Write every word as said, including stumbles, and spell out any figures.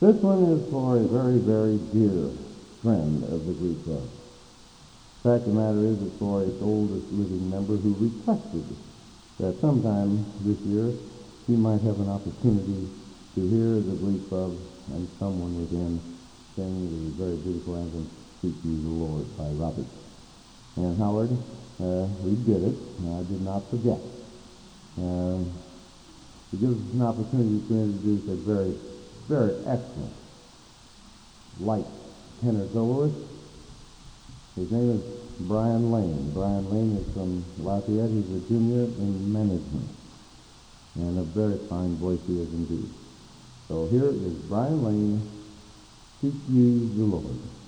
This one is for a very, very dear friend of the Glee Club. The fact of the matter is, it's for its oldest living member who requested that sometime this year he might have an opportunity to hear the Glee Club and someone within sing the very beautiful anthem, Seek Ye the Lord by Robert. And Howard, uh, we did it, and I did not forget. Uh, it gives us an opportunity to introduce a very, very excellent light tenor soloist. His name is Brian Lane. Brian Lane is from Lafayette. He's a junior in management. And a very fine voice he is indeed. So here is Brian Lane, Seek Ye the Lord.